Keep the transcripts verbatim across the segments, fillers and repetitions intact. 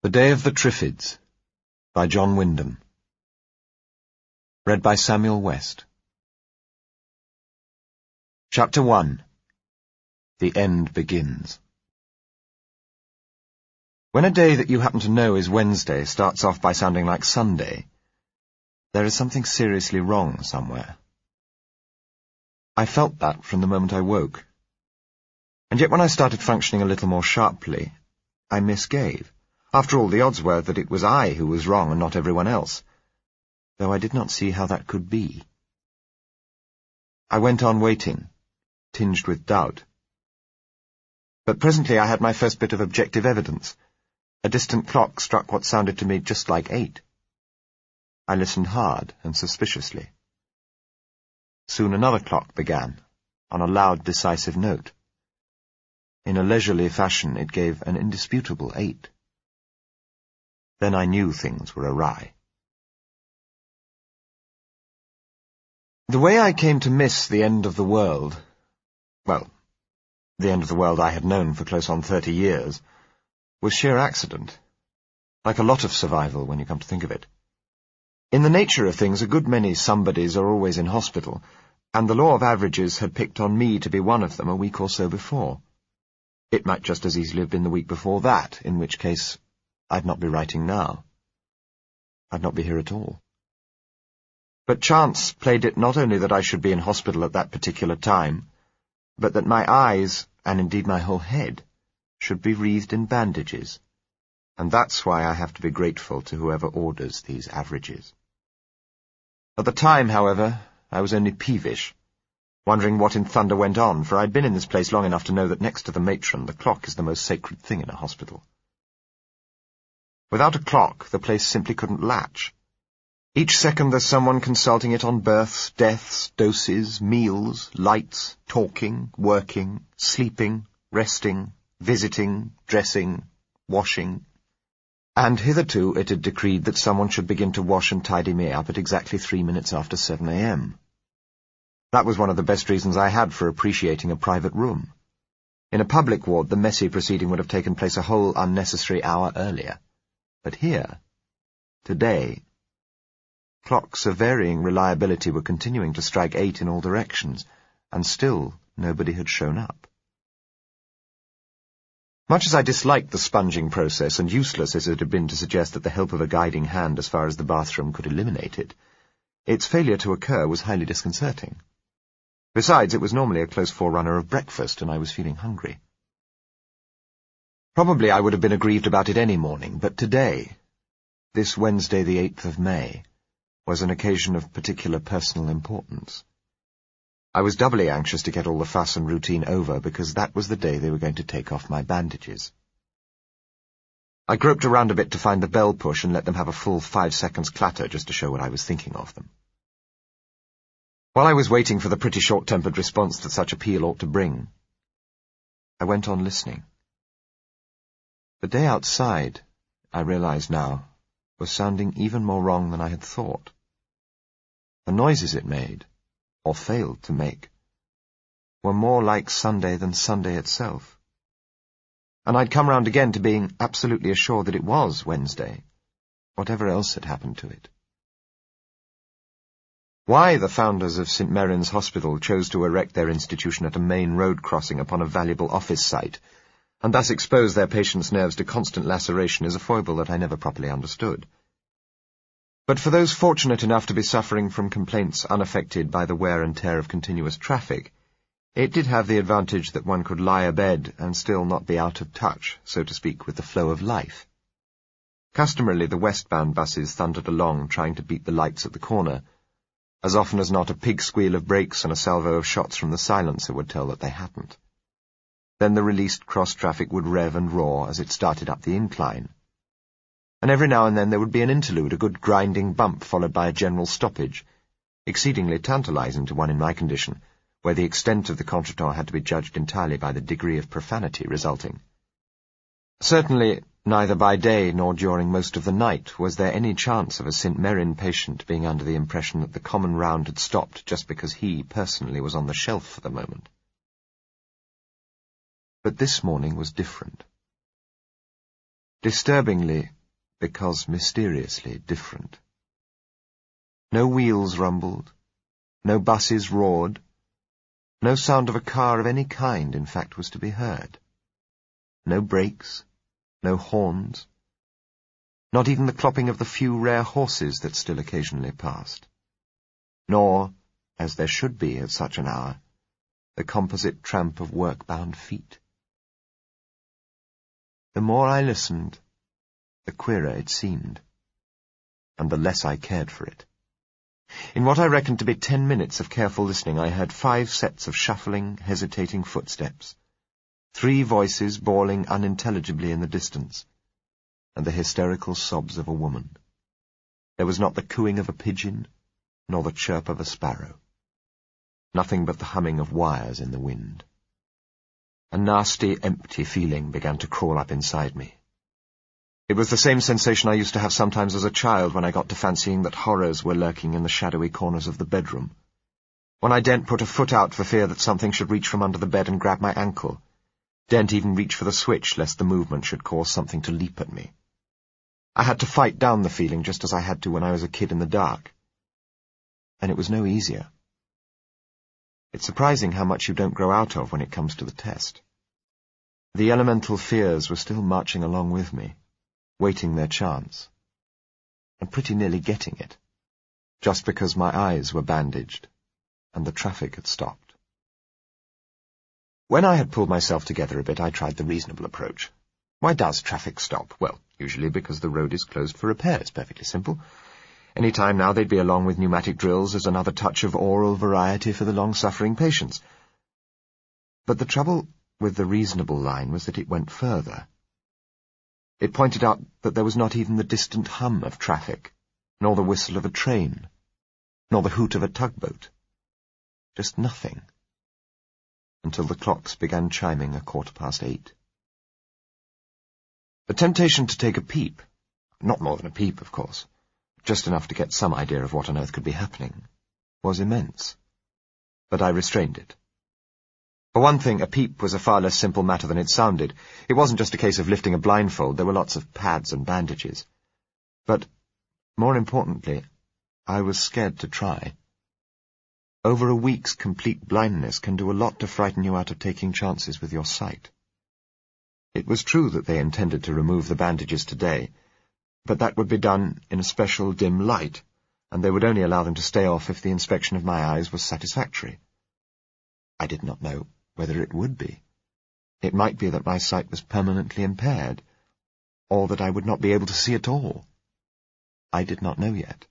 The Day of the Triffids by John Wyndham. Read by Samuel West. Chapter one. The End Begins. When a day that you happen to know is Wednesday starts off by sounding like Sunday, there is something seriously wrong somewhere. I felt that from the moment I woke. And yet when I started functioning a little more sharply, I misgave. After all, the odds were that it was I who was wrong and not everyone else, though I did not see how that could be. I went on waiting, tinged with doubt. But presently I had my first bit of objective evidence. A distant clock struck what sounded to me just like eight. I listened hard and suspiciously. Soon another clock began, on a loud, decisive note. In a leisurely fashion it gave an indisputable eight. Then I knew things were awry. The way I came to miss the end of the world, well, the end of the world I had known for close on thirty years, was sheer accident, like a lot of survival when you come to think of it. In the nature of things, a good many somebodies are always in hospital, and the law of averages had picked on me to be one of them a week or so before. It might just as easily have been the week before that, in which case I'd not be writing now. I'd not be here at all. But chance played it not only that I should be in hospital at that particular time, but that my eyes, and indeed my whole head, should be wreathed in bandages, and that's why I have to be grateful to whoever orders these averages. At the time, however, I was only peevish, wondering what in thunder went on, for I'd been in this place long enough to know that next to the matron, the clock is the most sacred thing in a hospital. Without a clock, the place simply couldn't latch. Each second there's someone consulting it on births, deaths, doses, meals, lights, talking, working, sleeping, resting, visiting, dressing, washing. And hitherto it had decreed that someone should begin to wash and tidy me up at exactly three minutes after seven a m That was one of the best reasons I had for appreciating a private room. In a public ward, the messy proceeding would have taken place a whole unnecessary hour earlier. But here, today, clocks of varying reliability were continuing to strike eight in all directions, and still nobody had shown up. Much as I disliked the sponging process, and useless as it had been to suggest that the help of a guiding hand as far as the bathroom could eliminate it, its failure to occur was highly disconcerting. Besides, it was normally a close forerunner of breakfast, and I was feeling hungry. Probably I would have been aggrieved about it any morning, but today, this Wednesday the eighth of May, was an occasion of particular personal importance. I was doubly anxious to get all the fuss and routine over, because that was the day they were going to take off my bandages. I groped around a bit to find the bell push and let them have a full five seconds clatter just to show what I was thinking of them. While I was waiting for the pretty short-tempered response that such appeal ought to bring, I went on listening. The day outside, I realized now, was sounding even more wrong than I had thought. The noises it made, or failed to make, were more like Sunday than Sunday itself. And I'd come round again to being absolutely assured that it was Wednesday, whatever else had happened to it. Why the founders of Saint Merin's Hospital chose to erect their institution at a main road crossing upon a valuable office site, and thus expose their patients' nerves to constant laceration, is a foible that I never properly understood. But for those fortunate enough to be suffering from complaints unaffected by the wear and tear of continuous traffic, it did have the advantage that one could lie abed and still not be out of touch, so to speak, with the flow of life. Customarily, the westbound buses thundered along, trying to beat the lights at the corner. As often as not, a pig squeal of brakes and a salvo of shots from the silencer would tell that they hadn't. Then the released cross-traffic would rev and roar as it started up the incline. And every now and then there would be an interlude, a good grinding bump followed by a general stoppage, exceedingly tantalizing to one in my condition, where the extent of the contretemps had to be judged entirely by the degree of profanity resulting. Certainly, neither by day nor during most of the night was there any chance of a Saint Merin patient being under the impression that the common round had stopped just because he, personally, was on the shelf for the moment. But this morning was different. Disturbingly, because mysteriously different. No wheels rumbled, no buses roared, no sound of a car of any kind, in fact, was to be heard. No brakes, no horns, not even the clopping of the few rare horses that still occasionally passed. Nor, as there should be at such an hour, the composite tramp of work-bound feet. The more I listened, the queerer it seemed, and the less I cared for it. In what I reckoned to be ten minutes of careful listening, I heard five sets of shuffling, hesitating footsteps, three voices bawling unintelligibly in the distance, and the hysterical sobs of a woman. There was not the cooing of a pigeon, nor the chirp of a sparrow. Nothing but the humming of wires in the wind. A nasty, empty feeling began to crawl up inside me. It was the same sensation I used to have sometimes as a child when I got to fancying that horrors were lurking in the shadowy corners of the bedroom. When I daren't put a foot out for fear that something should reach from under the bed and grab my ankle. Daren't even reach for the switch lest the movement should cause something to leap at me. I had to fight down the feeling just as I had to when I was a kid in the dark. And it was no easier. It's surprising how much you don't grow out of when it comes to the test. The elemental fears were still marching along with me, waiting their chance, and pretty nearly getting it, just because my eyes were bandaged and the traffic had stopped. When I had pulled myself together a bit, I tried the reasonable approach. Why does traffic stop? Well, usually because the road is closed for repairs, perfectly simple. Any time now they'd be along with pneumatic drills as another touch of oral variety for the long-suffering patients. But the trouble with the reasonable line was that it went further. It pointed out that there was not even the distant hum of traffic, nor the whistle of a train, nor the hoot of a tugboat. Just nothing. Until the clocks began chiming a quarter past eight. The temptation to take a peep, not more than a peep, of course, just enough to get some idea of what on earth could be happening, was immense. But I restrained it. For one thing, a peep was a far less simple matter than it sounded. It wasn't just a case of lifting a blindfold, there were lots of pads and bandages. But, more importantly, I was scared to try. Over a week's complete blindness can do a lot to frighten you out of taking chances with your sight. It was true that they intended to remove the bandages today, but that would be done in a special dim light, and they would only allow them to stay off if the inspection of my eyes was satisfactory. I did not know whether it would be. It might be that my sight was permanently impaired, or that I would not be able to see at all. I did not know yet.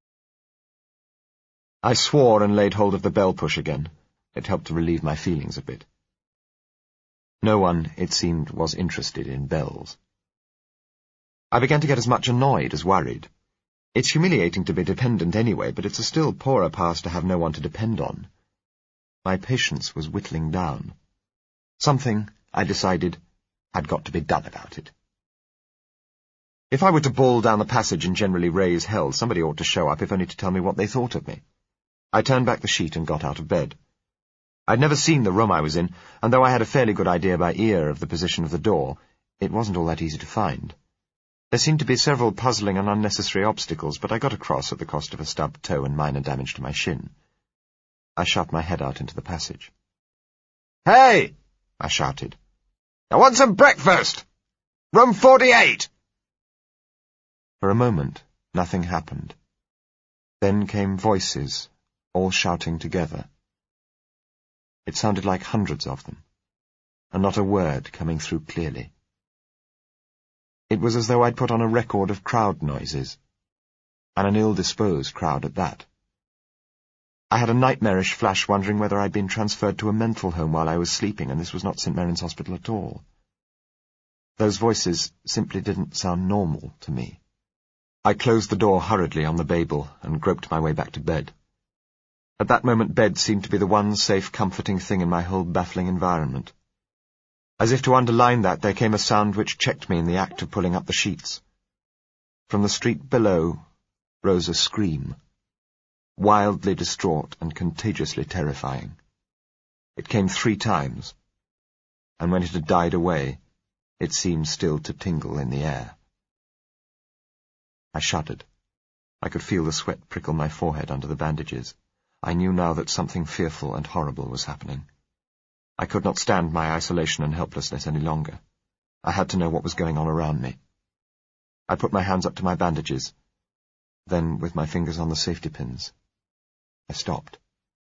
I swore and laid hold of the bell push again. It helped to relieve my feelings a bit. No one, it seemed, was interested in bells. I began to get as much annoyed as worried. It's humiliating to be dependent anyway, but it's a still poorer pass to have no one to depend on. My patience was whittling down. Something, I decided, had got to be done about it. If I were to bawl down the passage and generally raise hell, somebody ought to show up, if only to tell me what they thought of me. I turned back the sheet and got out of bed. I'd never seen the room I was in, and though I had a fairly good idea by ear of the position of the door, it wasn't all that easy to find. There seemed to be several puzzling and unnecessary obstacles, but I got across at the cost of a stubbed toe and minor damage to my shin. I shoved my head out into the passage. "Hey!" I shouted. "I want some breakfast! Room forty-eight!" For a moment, nothing happened. Then came voices, all shouting together. It sounded like hundreds of them, and not a word coming through clearly. It was as though I'd put on a record of crowd noises, and an ill-disposed crowd at that. I had a nightmarish flash wondering whether I'd been transferred to a mental home while I was sleeping, and this was not Saint Mary's Hospital at all. Those voices simply didn't sound normal to me. I closed the door hurriedly on the Babel and groped my way back to bed. At that moment bed seemed to be the one safe, comforting thing in my whole baffling environment. As if to underline that, there came a sound which checked me in the act of pulling up the sheets. From the street below rose a scream, wildly distraught and contagiously terrifying. It came three times, and when it had died away, It seemed still to tingle in the air. I shuddered. I could feel the sweat prickle my forehead under the bandages. I knew now that something fearful and horrible was happening. I could not stand my isolation and helplessness any longer. I had to know what was going on around me. I put my hands up to my bandages. Then, with my fingers on the safety pins, I stopped.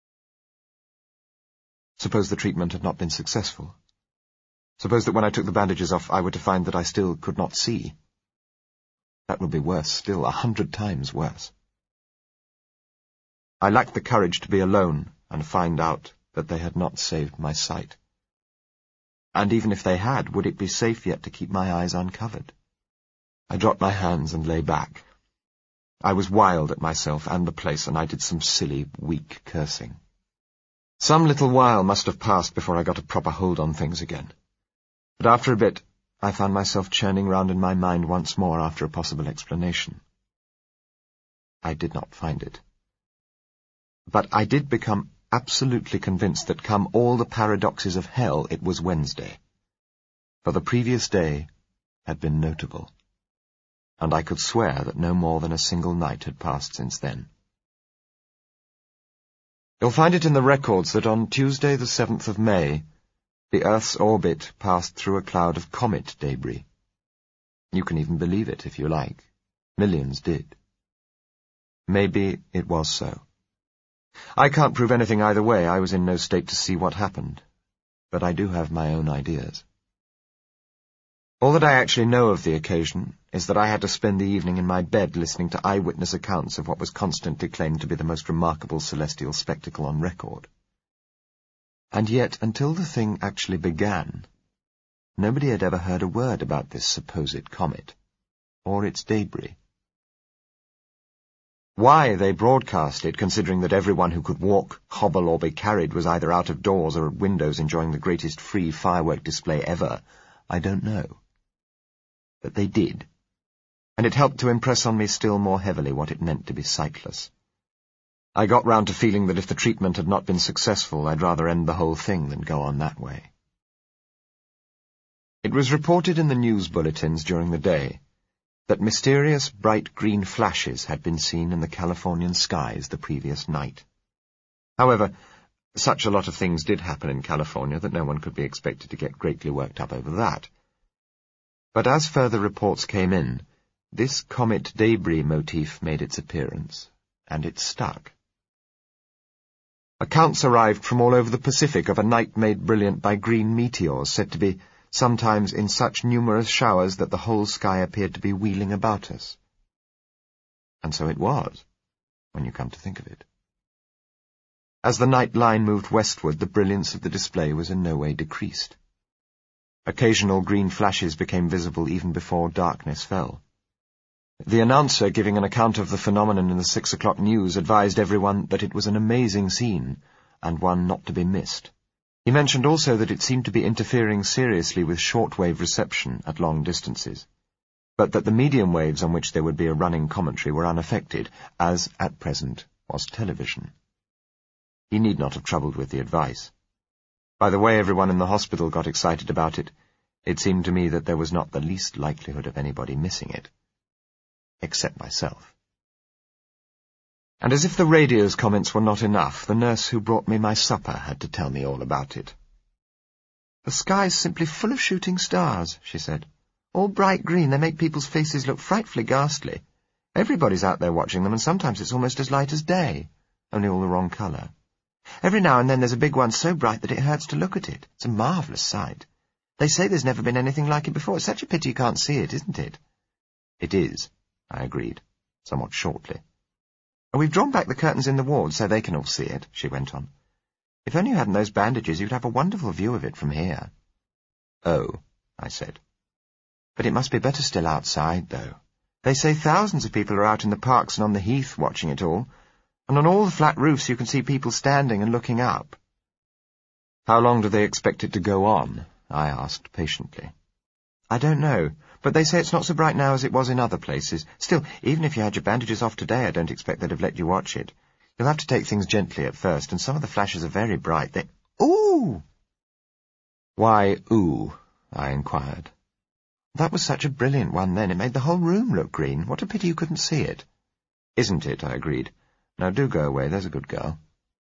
Suppose the treatment had not been successful. Suppose that when I took the bandages off, I were to find that I still could not see. That would be worse still, a hundred times worse. I lacked the courage to be alone and find out that they had not saved my sight. And even if they had, would it be safe yet to keep my eyes uncovered? I dropped my hands and lay back. I was wild at myself and the place, and I did some silly, weak cursing. Some little while must have passed before I got a proper hold on things again. But after a bit, I found myself churning round in my mind once more after a possible explanation. I did not find it. But I did become absolutely convinced that, come all the paradoxes of hell, it was Wednesday. For the previous day had been notable, and I could swear that no more than a single night had passed since then. You'll find it in the records that on Tuesday the seventh of May, the Earth's orbit passed through a cloud of comet debris. You can even believe it, if you like. Millions did. Maybe it was so. I can't prove anything either way. I was in no state to see what happened. But I do have my own ideas. All that I actually know of the occasion is that I had to spend the evening in my bed listening to eyewitness accounts of what was constantly claimed to be the most remarkable celestial spectacle on record. And yet, until the thing actually began, nobody had ever heard a word about this supposed comet, or its debris. Why they broadcast it, considering that everyone who could walk, hobble, or be carried was either out of doors or at windows enjoying the greatest free firework display ever, I don't know. But they did, and it helped to impress on me still more heavily what it meant to be sightless. I got round to feeling that if the treatment had not been successful, I'd rather end the whole thing than go on that way. It was reported in the news bulletins during the day that mysterious bright green flashes had been seen in the Californian skies the previous night. However, such a lot of things did happen in California that no one could be expected to get greatly worked up over that. But as further reports came in, this comet debris motif made its appearance, and it stuck. Accounts arrived from all over the Pacific of a night made brilliant by green meteors, said to be sometimes in such numerous showers that the whole sky appeared to be wheeling about us. And so it was, when you come to think of it. As the night line moved westward, the brilliance of the display was in no way decreased. Occasional green flashes became visible even before darkness fell. The announcer giving an account of the phenomenon in the six o'clock news advised everyone that it was an amazing scene, and one not to be missed. He mentioned also that it seemed to be interfering seriously with shortwave reception at long distances, but that the medium waves on which there would be a running commentary were unaffected, as, at present, was television. He need not have troubled with the advice. By the way everyone in the hospital got excited about it, it seemed to me that there was not the least likelihood of anybody missing it. Except myself. And as if the radio's comments were not enough, the nurse who brought me my supper had to tell me all about it. "The sky's simply full of shooting stars," she said. "All bright green, they make people's faces look frightfully ghastly. Everybody's out there watching them, and sometimes it's almost as light as day, only all the wrong colour. Every now and then there's a big one so bright that it hurts to look at it. It's a marvellous sight. They say there's never been anything like it before. It's such a pity you can't see it, isn't it?" "It is," I agreed, somewhat shortly. "We've drawn back the curtains in the ward so they can all see it," she went on. "If only you hadn't those bandages, you'd have a wonderful view of it from here." "Oh," I said. "But it must be better still outside, though. They say thousands of people are out in the parks and on the heath watching it all, and on all the flat roofs you can see people standing and looking up." "How long do they expect it to go on?" I asked patiently. "I don't know, but they say it's not so bright now as it was in other places. Still, even if you had your bandages off today, I don't expect they'd have let you watch it. You'll have to take things gently at first, and some of the flashes are very bright. They—" "Ooh!" "Why, ooh?" I inquired. That was such a brilliant one then. It made the whole room look green. What a pity you couldn't see it. Isn't it? I agreed. Now do go away, there's a good girl.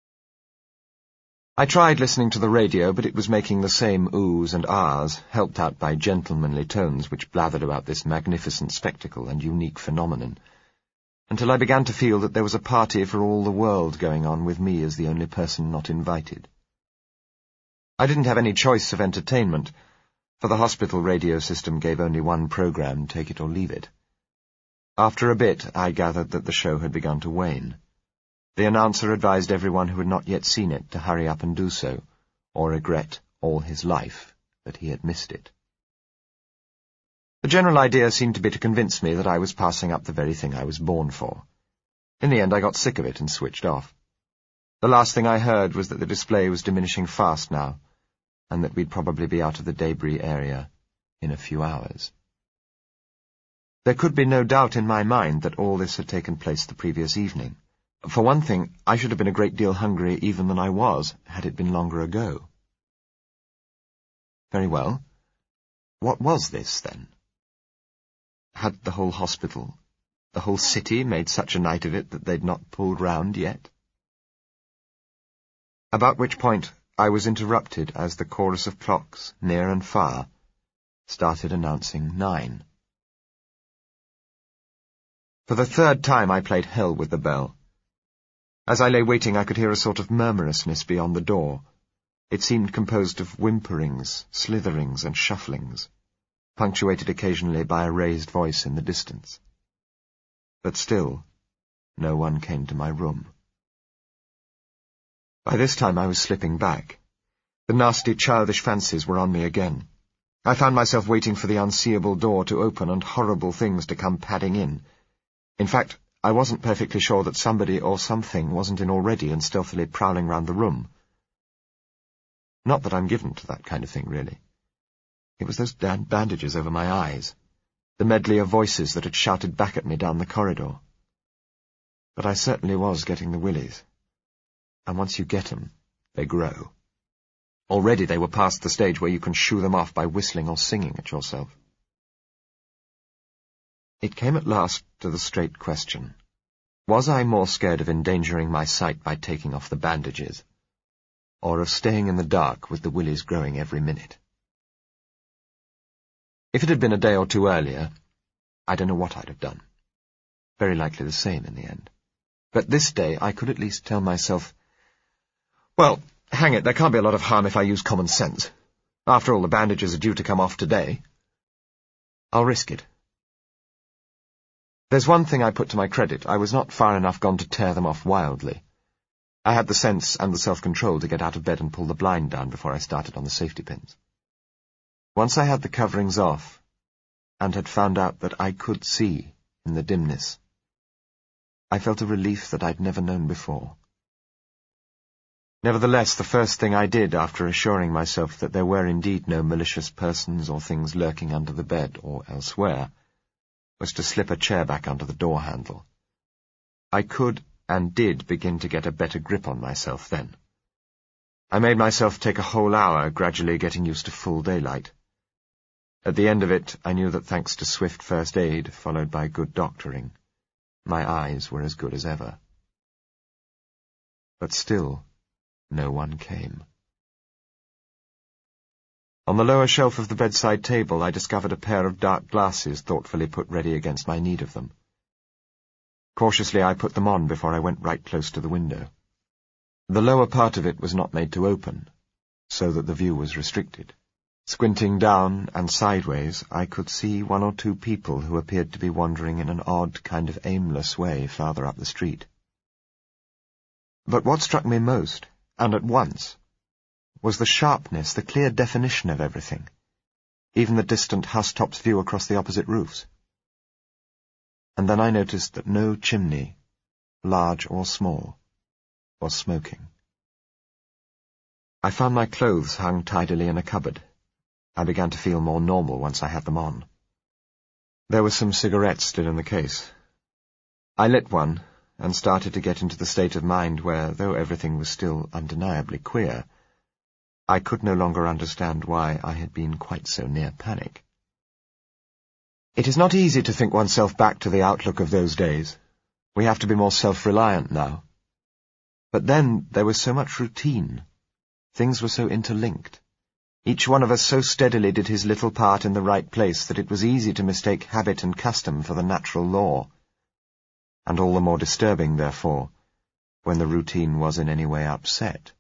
I tried listening to the radio, but it was making the same oohs and ahs, helped out by gentlemanly tones which blathered about this magnificent spectacle and unique phenomenon, until I began to feel that there was a party for all the world going on with me as the only person not invited. I didn't have any choice of entertainment, for the hospital radio system gave only one program, take it or leave it. After a bit, I gathered that the show had begun to wane. The announcer advised everyone who had not yet seen it to hurry up and do so, or regret all his life that he had missed it. The general idea seemed to be to convince me that I was passing up the very thing I was born for. In the end, I got sick of it and switched off. The last thing I heard was that the display was diminishing fast now, and that we'd probably be out of the debris area in a few hours. There could be no doubt in my mind that all this had taken place the previous evening. For one thing, I should have been a great deal hungrier even than I was, had it been longer ago. Very well. What was this, then? Had the whole hospital, the whole city, made such a night of it that they'd not pulled round yet? About which point I was interrupted as the chorus of clocks, near and far, started announcing nine. For the third time I played hell with the bell. As I lay waiting, I could hear a sort of murmurousness beyond the door. It seemed composed of whimperings, slitherings, and shufflings, punctuated occasionally by a raised voice in the distance. But still, no one came to my room. By this time I was slipping back. The nasty childish fancies were on me again. I found myself waiting for the unseeable door to open and horrible things to come padding in. In fact, I wasn't perfectly sure that somebody or something wasn't in already and stealthily prowling round the room. Not that I'm given to that kind of thing, really. It was those damned bandages over my eyes, the medley of voices that had shouted back at me down the corridor. But I certainly was getting the willies. And once you get 'em, they grow. Already they were past the stage where you can shoo them off by whistling or singing at yourself. It came at last to the straight question. Was I more scared of endangering my sight by taking off the bandages, or of staying in the dark with the willies growing every minute? If it had been a day or two earlier, I don't know what I'd have done. Very likely the same in the end. But this day I could at least tell myself, well, hang it, there can't be a lot of harm if I use common sense. After all, the bandages are due to come off today. I'll risk it. There's one thing I put to my credit. I was not far enough gone to tear them off wildly. I had the sense and the self-control to get out of bed and pull the blind down before I started on the safety pins. Once I had the coverings off, and had found out that I could see in the dimness, I felt a relief that I'd never known before. Nevertheless, the first thing I did after assuring myself that there were indeed no malicious persons or things lurking under the bed or elsewhere, was to slip a chair back under the door handle. I could and did begin to get a better grip on myself then. I made myself take a whole hour, gradually getting used to full daylight. At the end of it, I knew that thanks to swift first aid, followed by good doctoring, my eyes were as good as ever. But still, no one came. On the lower shelf of the bedside table I discovered a pair of dark glasses thoughtfully put ready against my need of them. Cautiously I put them on before I went right close to the window. The lower part of it was not made to open, so that the view was restricted. Squinting down and sideways, I could see one or two people who appeared to be wandering in an odd, kind of aimless way farther up the street. But what struck me most, and at once, was the sharpness, the clear definition of everything, even the distant housetops' view across the opposite roofs. And then I noticed that no chimney, large or small, was smoking. I found my clothes hung tidily in a cupboard. I began to feel more normal once I had them on. There were some cigarettes still in the case. I lit one, and started to get into the state of mind where, though everything was still undeniably queer, I could no longer understand why I had been quite so near panic. It is not easy to think oneself back to the outlook of those days. We have to be more self-reliant now. But then there was so much routine. Things were so interlinked. Each one of us so steadily did his little part in the right place that it was easy to mistake habit and custom for the natural law. And all the more disturbing, therefore, when the routine was in any way upset.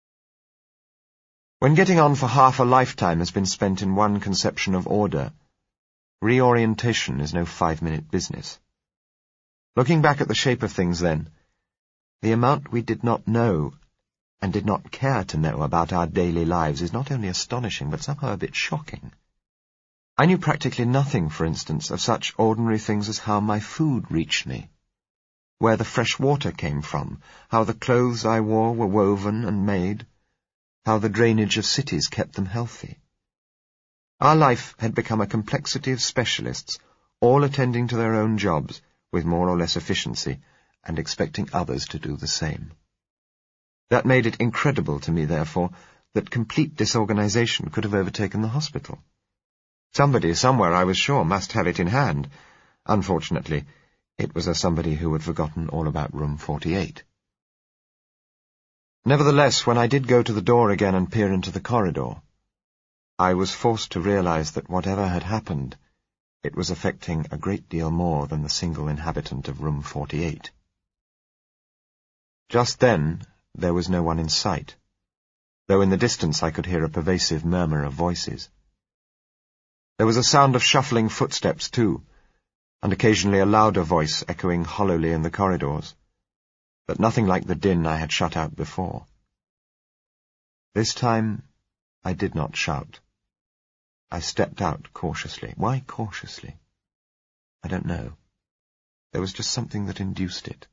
When getting on for half a lifetime has been spent in one conception of order, reorientation is no five-minute business. Looking back at the shape of things then, the amount we did not know and did not care to know about our daily lives is not only astonishing, but somehow a bit shocking. I knew practically nothing, for instance, of such ordinary things as how my food reached me, where the fresh water came from, how the clothes I wore were woven and made, how the drainage of cities kept them healthy. Our life had become a complexity of specialists, all attending to their own jobs with more or less efficiency, and expecting others to do the same. That made it incredible to me, therefore, that complete disorganization could have overtaken the hospital. Somebody, somewhere, I was sure, must have it in hand. Unfortunately, it was a somebody who had forgotten all about room forty-eight. Nevertheless, when I did go to the door again and peer into the corridor, I was forced to realize that whatever had happened, it was affecting a great deal more than the single inhabitant of room forty-eight. Just then, there was no one in sight, though in the distance I could hear a pervasive murmur of voices. There was a sound of shuffling footsteps, too, and occasionally a louder voice echoing hollowly in the corridors, but nothing like the din I had shut out before. This time, I did not shout. I stepped out cautiously. Why cautiously? I don't know. There was just something that induced it.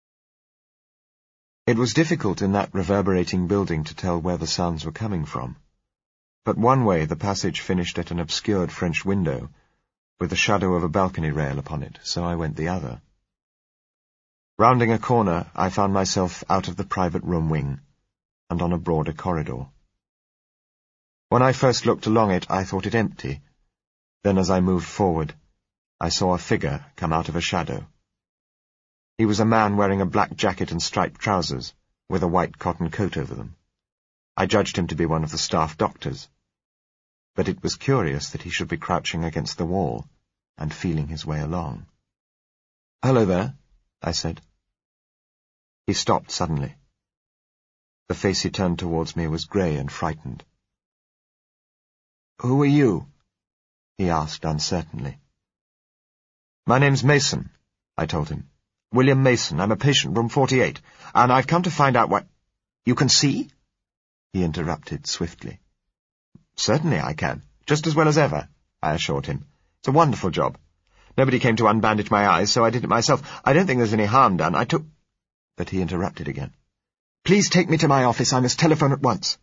It was difficult in that reverberating building to tell where the sounds were coming from, but one way the passage finished at an obscured French window, with the shadow of a balcony rail upon it, so I went the other. Rounding a corner, I found myself out of the private room wing, and on a broader corridor. When I first looked along it, I thought it empty. Then as I moved forward, I saw a figure come out of a shadow. He was a man wearing a black jacket and striped trousers, with a white cotton coat over them. I judged him to be one of the staff doctors. But it was curious that he should be crouching against the wall and feeling his way along. "Hello there," I said. He stopped suddenly. The face he turned towards me was grey and frightened. "Who are you?" he asked uncertainly. "My name's Mason," I told him. "William Mason. I'm a patient, room forty-eight, and I've come to find out what—" "You can see?" he interrupted swiftly. "Certainly I can, just as well as ever," I assured him. "It's a wonderful job. Nobody came to unbandage my eyes, so I did it myself. I don't think there's any harm done. I took—" But he interrupted again. "Please take me to my office. I must telephone at once."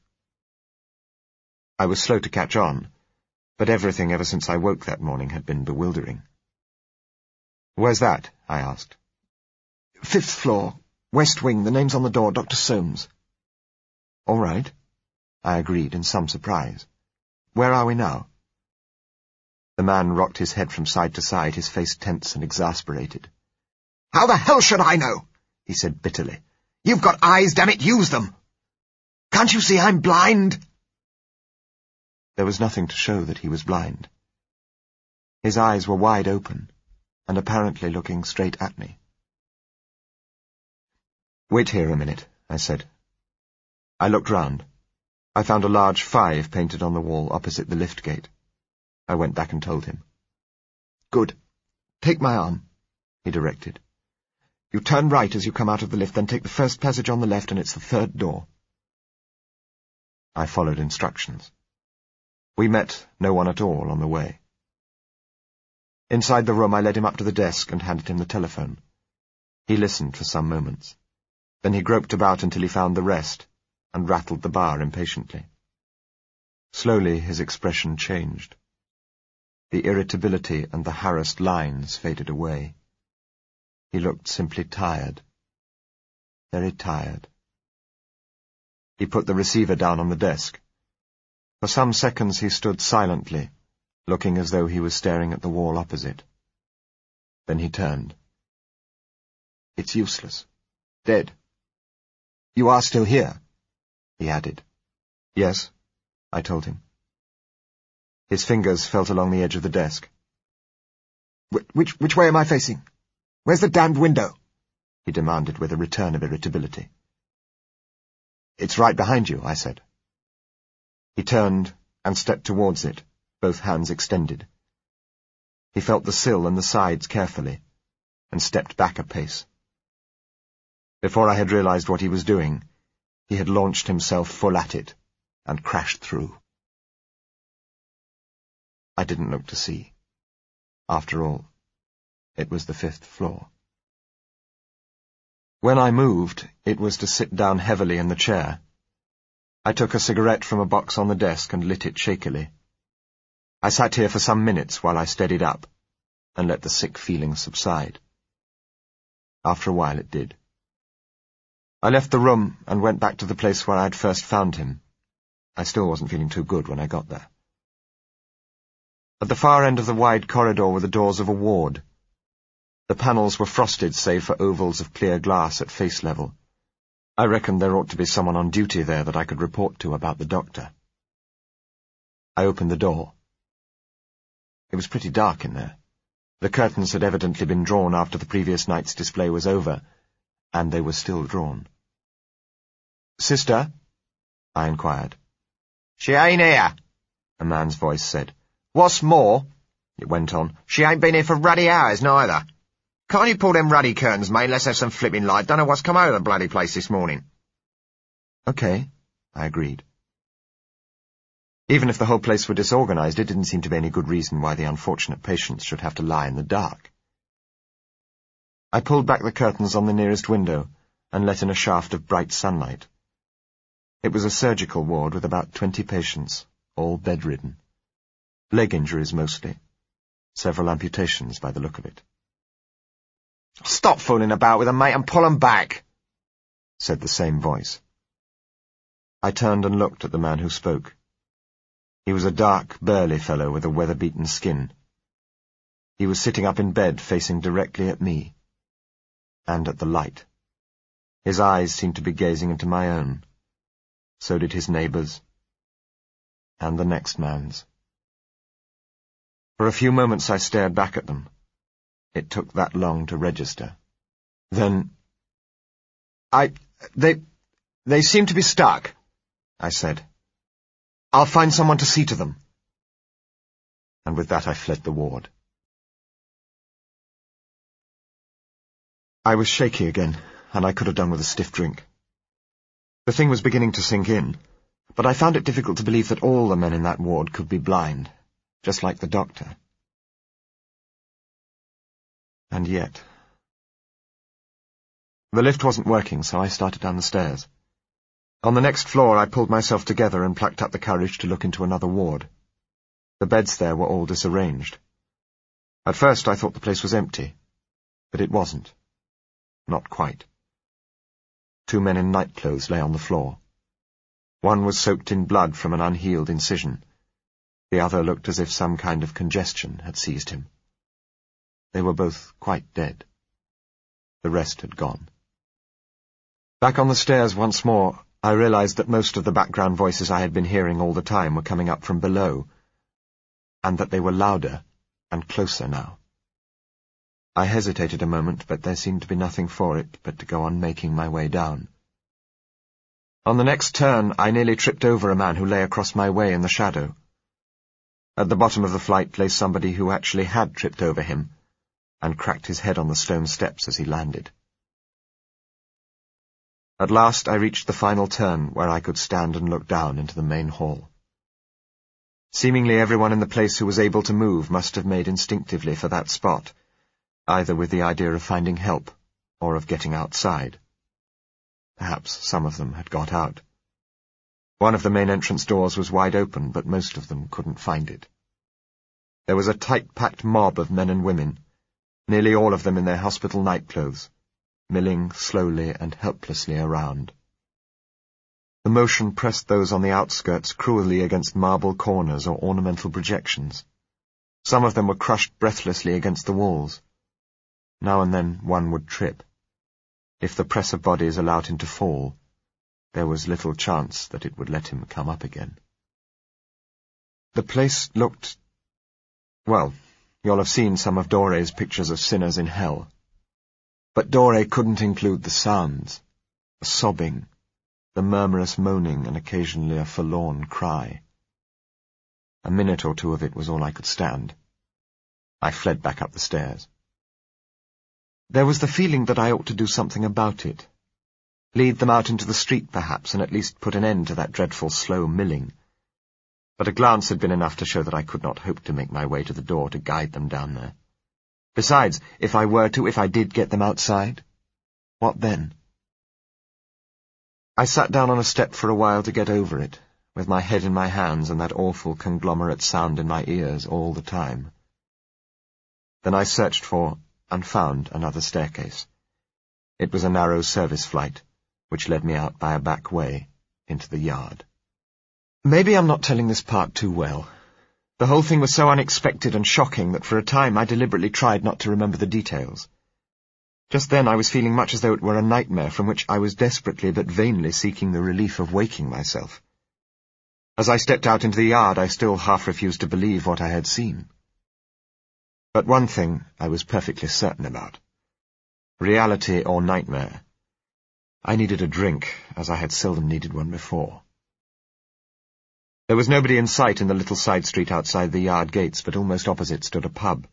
I was slow to catch on, but everything ever since I woke that morning had been bewildering. "Where's that?" I asked. "Fifth floor, west wing. The name's on the door, Doctor Soames." "All right," I agreed in some surprise. "Where are we now?" The man rocked his head from side to side, his face tense and exasperated. "How the hell should I know?" he said bitterly. "You've got eyes, damn it, use them! Can't you see I'm blind?" There was nothing to show that he was blind. His eyes were wide open, and apparently looking straight at me. "Wait here a minute," I said. I looked round. I found a large five painted on the wall opposite the lift gate. I went back and told him. "Good. Take my arm," he directed. "You turn right as you come out of the lift, then take the first passage on the left, and it's the third door." I followed instructions. We met no one at all on the way. Inside the room I led him up to the desk and handed him the telephone. He listened for some moments. Then he groped about until he found the rest, and rattled the bar impatiently. Slowly his expression changed. The irritability and the harassed lines faded away. He looked simply tired. Very tired. He put the receiver down on the desk. For some seconds he stood silently, looking as though he was staring at the wall opposite. Then he turned. "It's useless. Dead. You are still here," he added. "Yes," I told him. His fingers felt along the edge of the desk. Wh which, which way am I facing? Where's the damned window?" he demanded with a return of irritability. "It's right behind you," I said. He turned and stepped towards it, both hands extended. He felt the sill and the sides carefully, and stepped back a pace. Before I had realized what he was doing, he had launched himself full at it, and crashed through. I didn't look to see. After all, it was the fifth floor. When I moved, it was to sit down heavily in the chair. I took a cigarette from a box on the desk and lit it shakily. I sat here for some minutes while I steadied up, and let the sick feeling subside. After a while it did. I left the room and went back to the place where I had first found him. I still wasn't feeling too good when I got there. At the far end of the wide corridor were the doors of a ward. The panels were frosted save for ovals of clear glass at face level. I reckoned there ought to be someone on duty there that I could report to about the doctor. I opened the door. It was pretty dark in there. The curtains had evidently been drawn after the previous night's display was over, and they were still drawn. "Sister?" I inquired. "She ain't here," a man's voice said. "What's more," it went on, "she ain't been here for ruddy hours, neither. Can't you pull them ruddy curtains, mate? Let's have some flipping light. Don't know what's come out of the bloody place this morning." "Okay," I agreed. Even if the whole place were disorganized, it didn't seem to be any good reason why the unfortunate patients should have to lie in the dark. I pulled back the curtains on the nearest window and let in a shaft of bright sunlight. It was a surgical ward with about twenty patients, all bedridden. Leg injuries mostly. Several amputations by the look of it. "Stop fooling about with them, mate, and pull 'em back," said the same voice. I turned and looked at the man who spoke. He was a dark, burly fellow with a weather-beaten skin. He was sitting up in bed facing directly at me, and at the light. His eyes seemed to be gazing into my own. So did his neighbours, and the next man's. For a few moments I stared back at them. It took that long to register. Then, I... they... they seem to be stuck," I said. "I'll find someone to see to them." And with that I fled the ward. I was shaky again, and I could have done with a stiff drink. The thing was beginning to sink in, but I found it difficult to believe that all the men in that ward could be blind, just like the doctor. And yet... The lift wasn't working, so I started down the stairs. On the next floor I pulled myself together and plucked up the courage to look into another ward. The beds there were all disarranged. At first I thought the place was empty, but it wasn't. Not quite. Two men in nightclothes lay on the floor. One was soaked in blood from an unhealed incision. The other looked as if some kind of congestion had seized him. They were both quite dead. The rest had gone. Back on the stairs once more, I realized that most of the background voices I had been hearing all the time were coming up from below, and that they were louder and closer now. I hesitated a moment, but there seemed to be nothing for it but to go on making my way down. On the next turn, I nearly tripped over a man who lay across my way in the shadow. At the bottom of the flight lay somebody who actually had tripped over him, and cracked his head on the stone steps as he landed. At last I reached the final turn where I could stand and look down into the main hall. Seemingly everyone in the place who was able to move must have made instinctively for that spot, either with the idea of finding help or of getting outside. Perhaps some of them had got out. One of the main entrance doors was wide open, but most of them couldn't find it. There was a tight-packed mob of men and women, nearly all of them in their hospital nightclothes, milling slowly and helplessly around. The motion pressed those on the outskirts cruelly against marble corners or ornamental projections, Some of them were crushed breathlessly against the walls. Now and then one would trip. If the press of bodies allowed him to fall, there was little chance that it would let him come up again. The place looked... well, you'll have seen some of Dore's pictures of sinners in hell. But Dore couldn't include the sounds, the sobbing, the murmurous moaning, and occasionally a forlorn cry. A minute or two of it was all I could stand. I fled back up the stairs. There was the feeling that I ought to do something about it. Lead them out into the street, perhaps, and at least put an end to that dreadful slow milling. But a glance had been enough to show that I could not hope to make my way to the door to guide them down there. Besides, if I were to, if I did get them outside, what then? I sat down on a step for a while to get over it, with my head in my hands and that awful conglomerate sound in my ears all the time. Then I searched for and found another staircase. It was a narrow service flight, which led me out by a back way into the yard. Maybe I'm not telling this part too well. The whole thing was so unexpected and shocking that for a time I deliberately tried not to remember the details. Just then I was feeling much as though it were a nightmare from which I was desperately but vainly seeking the relief of waking myself. As I stepped out into the yard, I still half refused to believe what I had seen. But one thing I was perfectly certain about. Reality or nightmare. I needed a drink, as I had seldom needed one before. There was nobody in sight in the little side street outside the yard gates, but almost opposite stood a pub.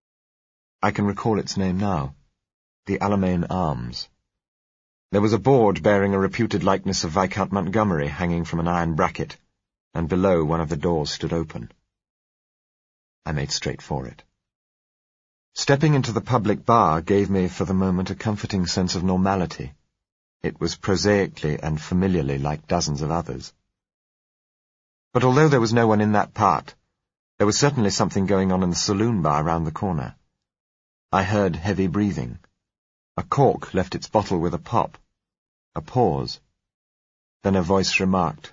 I can recall its name now. The Alamein Arms. There was a board bearing a reputed likeness of Viscount Montgomery hanging from an iron bracket, and below one of the doors stood open. I made straight for it. Stepping into the public bar gave me, for the moment, a comforting sense of normality. It was prosaically and familiarly like dozens of others. But although there was no one in that part, there was certainly something going on in the saloon bar round the corner. I heard heavy breathing. A cork left its bottle with a pop. A pause. Then a voice remarked,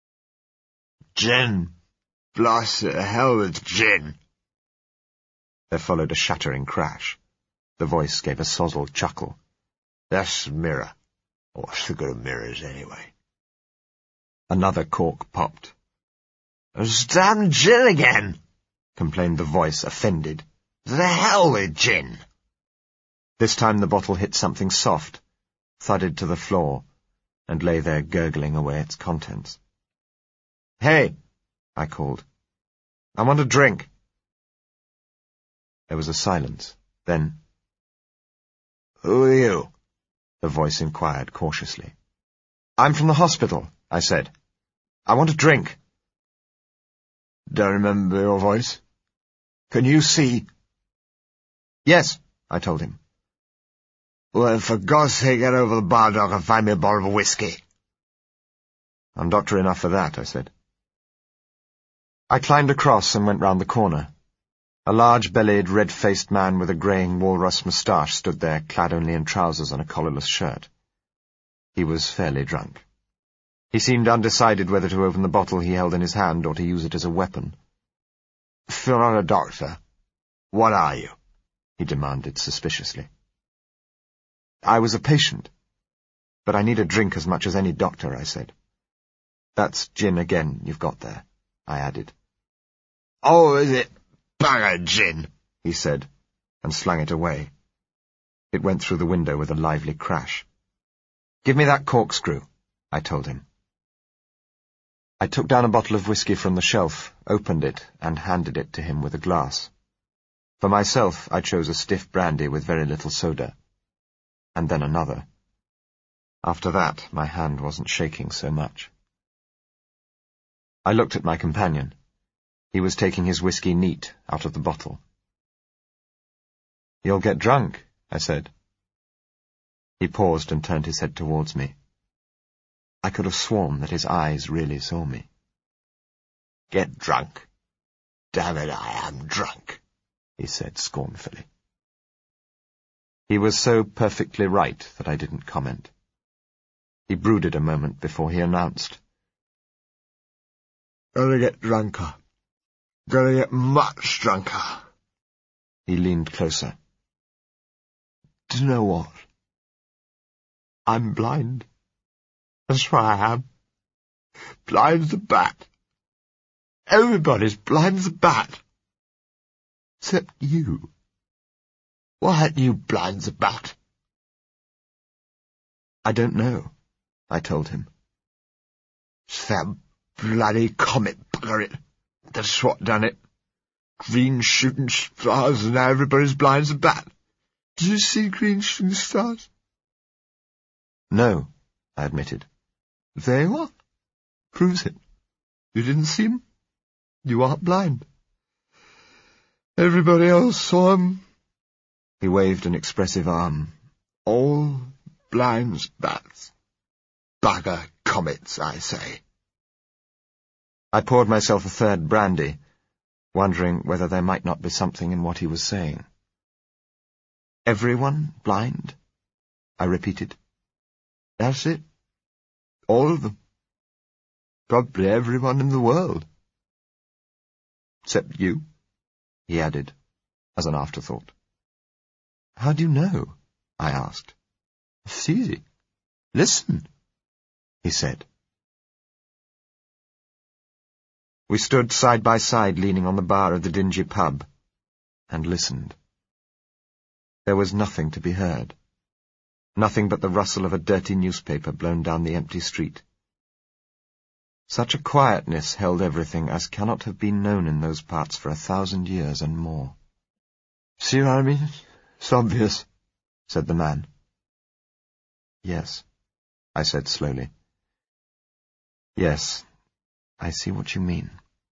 "Gin! Blast it, hell with gin!" There followed a shattering crash. The voice gave a sozzled chuckle. "That's the mirror. What's the good of mirrors, anyway?" Another cork popped. "It's damn gin again!" complained the voice, offended. "The hell with gin!" This time the bottle hit something soft, thudded to the floor, and lay there gurgling away its contents. "Hey!" I called. "I want a drink." There was a silence. Then, "Who are you?" the voice inquired cautiously. "I'm from the hospital," I said. "I want a drink." "Don't remember your voice. Can you see?" "Yes," I told him. "Well, for God's sake, get over the bar, Doc, and find me a bottle of whiskey." "I'm doctor enough for that," I said. I climbed across and went round the corner. A large-bellied, red-faced man with a greying walrus moustache stood there, clad only in trousers and a collarless shirt. He was fairly drunk. He seemed undecided whether to open the bottle he held in his hand or to use it as a weapon. "If you're not a doctor, what are you?" he demanded suspiciously. "I was a patient, but I need a drink as much as any doctor," I said. "That's gin again you've got there," I added. "Oh, is it? Bugger gin," he said, and slung it away. It went through the window with a lively crash. "Give me that corkscrew," I told him. I took down a bottle of whiskey from the shelf, opened it, and handed it to him with a glass. For myself, I chose a stiff brandy with very little soda, and then another. After that, my hand wasn't shaking so much. I looked at my companion. He was taking his whiskey neat out of the bottle. "You'll get drunk," I said. He paused and turned his head towards me. I could have sworn that his eyes really saw me. "Get drunk? Damn it, I am drunk," he said scornfully. He was so perfectly right that I didn't comment. He brooded a moment before he announced, "Gonna get drunker. Gonna get much drunker. He leaned closer. Do you know what? I'm blind. That's what I am. Blind as a bat. Everybody's blind as a bat. Except you. Why aren't you blind as a bat? I don't know, I told him. It's that bloody comet bugger it. That's what done it. Green shooting stars and now everybody's blind as a bat. Did you see green shooting stars? No, I admitted. There you are. Proves it. You didn't see them? You aren't blind. Everybody else saw them. He waved an expressive arm. All blind as bats. Bugger comets, I say. I poured myself a third brandy, wondering whether there might not be something in what he was saying. Everyone blind? I repeated. That's it. All of them. Probably everyone in the world. Except you, he added, as an afterthought. How do you know? I asked. It's easy. Listen, he said. We stood side by side leaning on the bar of the dingy pub, and listened. There was nothing to be heard. Nothing but the rustle of a dirty newspaper blown down the empty street. Such a quietness held everything as cannot have been known in those parts for a thousand years and more. See what I mean? It's obvious, said the man. Yes, I said slowly. Yes, I see what you mean.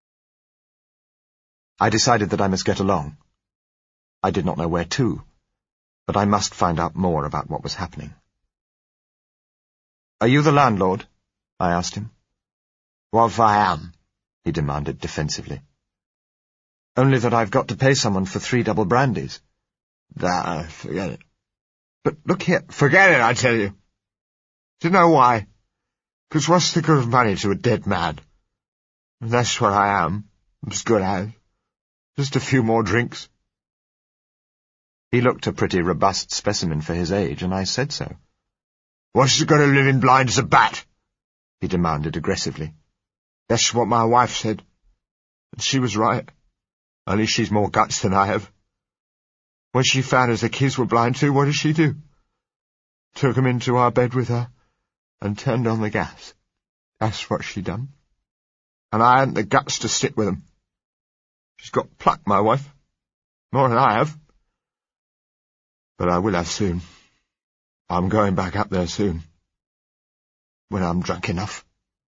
I decided that I must get along. I did not know where to, but I must find out more about what was happening. Are you the landlord? I asked him. What if I am? He demanded defensively. Only that I've got to pay someone for three double brandies. Nah, forget it. But look here. Forget it, I tell you. Do you know why? Because what's the good of money to a dead man? And that's what I am. I'm as good as. Just a few more drinks. He looked a pretty robust specimen for his age, and I said so. What's the good of living blind as a bat? He demanded aggressively. That's what my wife said. And she was right. Only she's more guts than I have. When she found us the kids were blind too, what did she do? Took 'em into our bed with her and turned on the gas. That's what she done. And I hadn't the guts to stick with 'em. She's got pluck, my wife. More than I have. But I will have soon. I'm going back up there soon. When I'm drunk enough.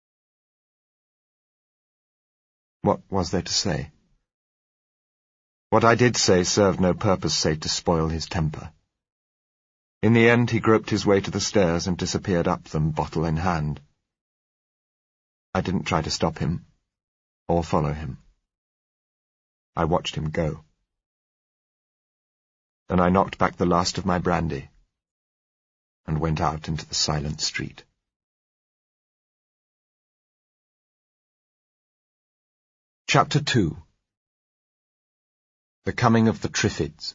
What was there to say? What I did say served no purpose save to spoil his temper. In the end he groped his way to the stairs and disappeared up them, bottle in hand. I didn't try to stop him, or follow him. I watched him go. Then I knocked back the last of my brandy, and went out into the silent street. Chapter two. The Coming of the Triffids.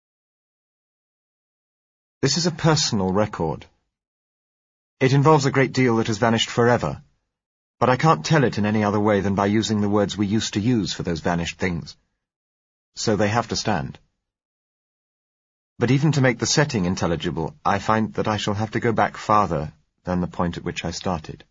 This is a personal record. It involves a great deal that has vanished forever, but I can't tell it in any other way than by using the words we used to use for those vanished things. So they have to stand. But even to make the setting intelligible, I find that I shall have to go back farther than the point at which I started.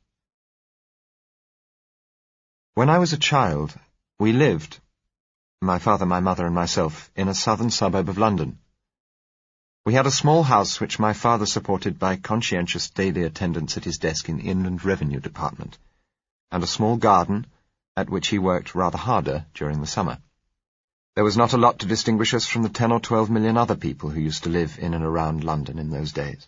When I was a child, we lived, my father, my mother, and myself, in a southern suburb of London. We had a small house which my father supported by conscientious daily attendance at his desk in the Inland Revenue Department, and a small garden at which he worked rather harder during the summer. There was not a lot to distinguish us from the ten or twelve million other people who used to live in and around London in those days.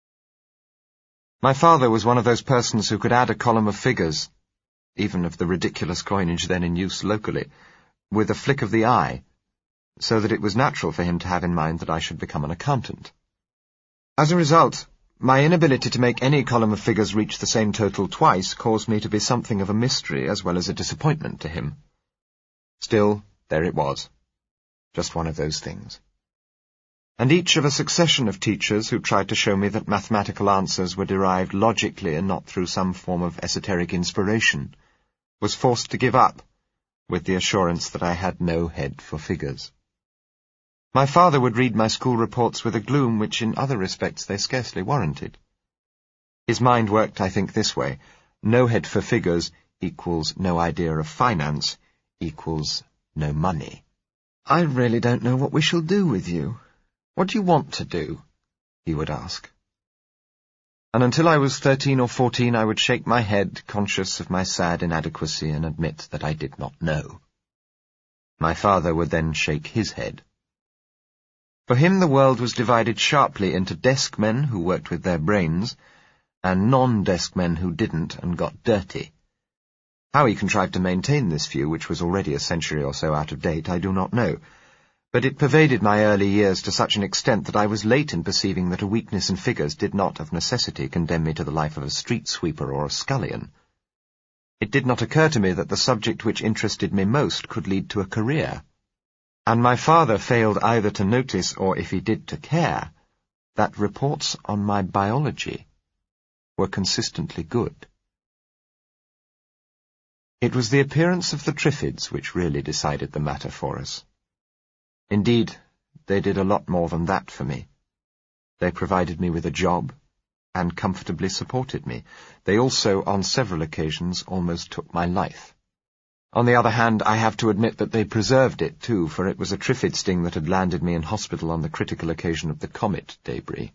My father was one of those persons who could add a column of figures, even of the ridiculous coinage then in use locally, with a flick of the eye, so that it was natural for him to have in mind that I should become an accountant. As a result, my inability to make any column of figures reach the same total twice caused me to be something of a mystery as well as a disappointment to him. Still, there it was. Just one of those things. And each of a succession of teachers who tried to show me that mathematical answers were derived logically and not through some form of esoteric inspiration was forced to give up, with the assurance that I had no head for figures. My father would read my school reports with a gloom which in other respects they scarcely warranted. His mind worked, I think, this way. No head for figures equals no idea of finance equals no money. "I really don't know what we shall do with you. What do you want to do?" he would ask. And until I was thirteen or fourteen I would shake my head, conscious of my sad inadequacy, and admit that I did not know. My father would then shake his head. For him the world was divided sharply into desk men who worked with their brains, and non-desk men who didn't and got dirty. How he contrived to maintain this view, which was already a century or so out of date, I do not know, but it pervaded my early years to such an extent that I was late in perceiving that a weakness in figures did not of necessity condemn me to the life of a street sweeper or a scullion. It did not occur to me that the subject which interested me most could lead to a career, and my father failed either to notice, or if he did to care, that reports on my biology were consistently good. It was the appearance of the Triffids which really decided the matter for us. Indeed, they did a lot more than that for me. They provided me with a job, and comfortably supported me. They also, on several occasions, almost took my life. On the other hand, I have to admit that they preserved it, too, for it was a Triffid sting that had landed me in hospital on the critical occasion of the comet debris.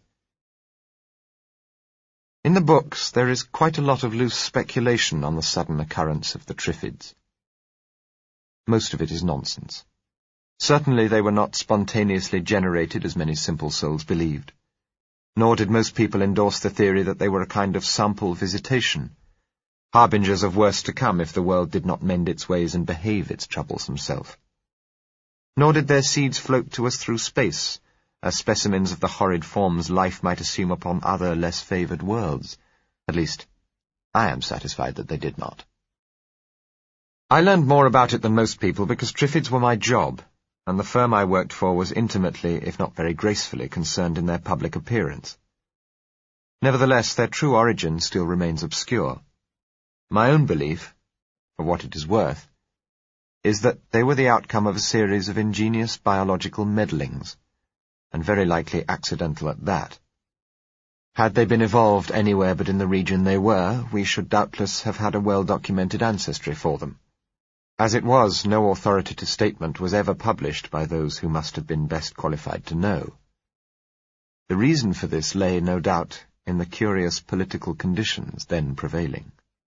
In the books, there is quite a lot of loose speculation on the sudden occurrence of the Triffids. Most of it is nonsense. Certainly they were not spontaneously generated, as many simple souls believed. Nor did most people endorse the theory that they were a kind of sample visitation, harbingers of worse to come if the world did not mend its ways and behave its troublesome self. Nor did their seeds float to us through space, as specimens of the horrid forms life might assume upon other, less favoured worlds. At least, I am satisfied that they did not. I learned more about it than most people because Triffids were my job, and the firm I worked for was intimately, if not very gracefully, concerned in their public appearance. Nevertheless, their true origin still remains obscure. My own belief, for what it is worth, is that they were the outcome of a series of ingenious biological meddlings, and very likely accidental at that. Had they been evolved anywhere but in the region they were, we should doubtless have had a well-documented ancestry for them. As it was, no authoritative statement was ever published by those who must have been best qualified to know. The reason for this lay, no doubt, in the curious political conditions then prevailing.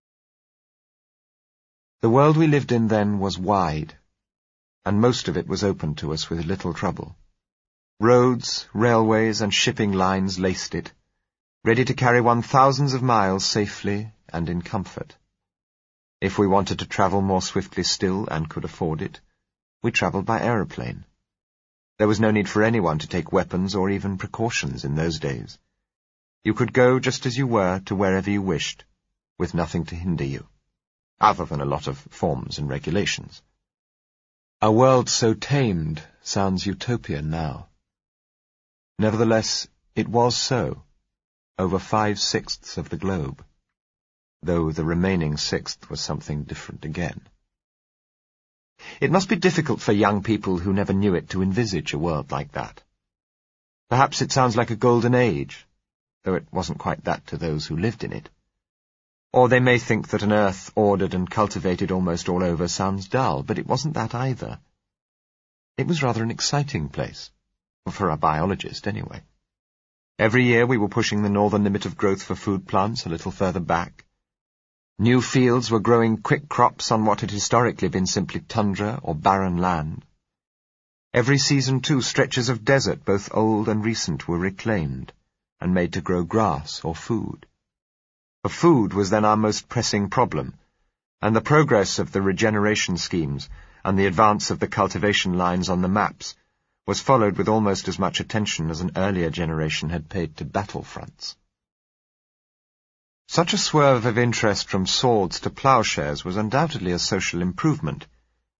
The world we lived in then was wide, and most of it was open to us with little trouble. Roads, railways, and shipping lines laced it, ready to carry one thousands of miles safely and in comfort. If we wanted to travel more swiftly still and could afford it, we travelled by aeroplane. There was no need for anyone to take weapons or even precautions in those days. You could go just as you were to wherever you wished, with nothing to hinder you, other than a lot of forms and regulations. A world so tamed sounds utopian now. Nevertheless, it was so, over five-sixths of the globe, though the remaining sixth was something different again. It must be difficult for young people who never knew it to envisage a world like that. Perhaps it sounds like a golden age, though it wasn't quite that to those who lived in it. Or they may think that an earth ordered and cultivated almost all over sounds dull, but it wasn't that either. It was rather an exciting place, for a biologist anyway. Every year we were pushing the northern limit of growth for food plants a little further back. New fields were growing quick crops on what had historically been simply tundra or barren land. Every season, too, stretches of desert, both old and recent, were reclaimed and made to grow grass or food. For food was then our most pressing problem, and the progress of the regeneration schemes and the advance of the cultivation lines on the maps was followed with almost as much attention as an earlier generation had paid to battlefronts. Such a swerve of interest from swords to ploughshares was undoubtedly a social improvement,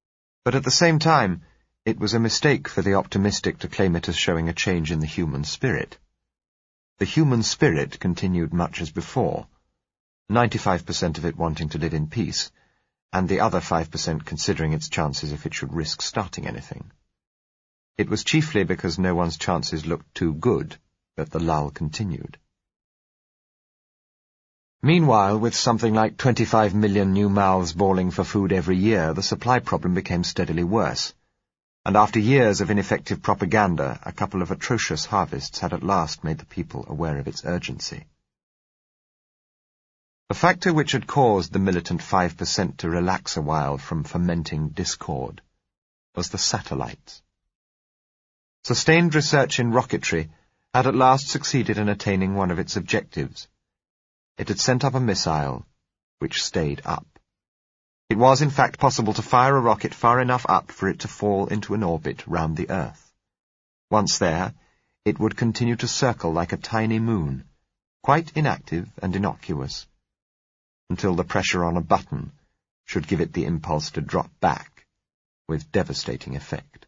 But at the same time, it was a mistake for the optimistic to claim it as showing a change in the human spirit. The human spirit continued much as before, ninety-five percent of it wanting to live in peace, and the other five percent considering its chances if it should risk starting anything. It was chiefly because no one's chances looked too good that the lull continued. Meanwhile, with something like twenty-five million new mouths bawling for food every year, the supply problem became steadily worse, and after years of ineffective propaganda, a couple of atrocious harvests had at last made the people aware of its urgency. The factor which had caused the militant five percent to relax a while from fomenting discord was the satellites. Sustained research in rocketry had at last succeeded in attaining one of its objectives. It had sent up a missile which stayed up. It was, in fact, possible to fire a rocket far enough up for it to fall into an orbit round the Earth. Once there, it would continue to circle like a tiny moon, quite inactive and innocuous, until the pressure on a button should give it the impulse to drop back, with devastating effect.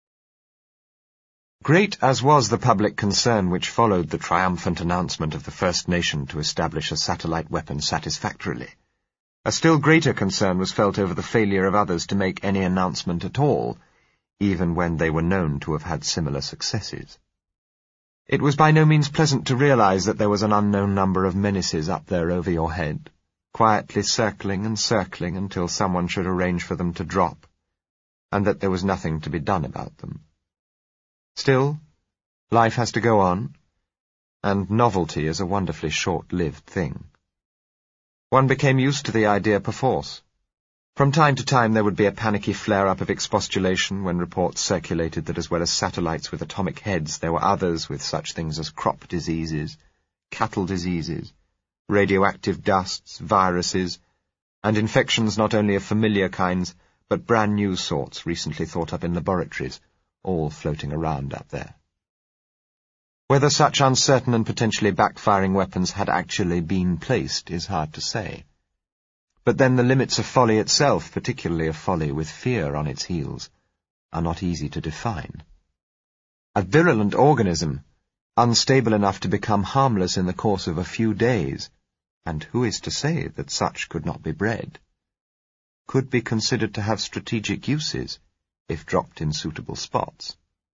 Great as was the public concern which followed the triumphant announcement of the first nation to establish a satellite weapon satisfactorily, a still greater concern was felt over the failure of others to make any announcement at all, even when they were known to have had similar successes. It was by no means pleasant to realize that there was an unknown number of menaces up there over your head, quietly circling and circling until someone should arrange for them to drop, and that there was nothing to be done about them. Still, life has to go on, and novelty is a wonderfully short-lived thing. One became used to the idea perforce. From time to time there would be a panicky flare-up of expostulation when reports circulated that as well as satellites with atomic heads, there were others with such things as crop diseases, cattle diseases, radioactive dusts, viruses, and infections not only of familiar kinds, but brand-new sorts recently thought up in laboratories, all floating around up there. Whether such uncertain and potentially backfiring weapons had actually been placed is hard to say. But then the limits of folly itself, particularly of folly with fear on its heels, are not easy to define. A virulent organism, unstable enough to become harmless in the course of a few days, and who is to say that such could not be bred, could be considered to have strategic uses if dropped in suitable spots.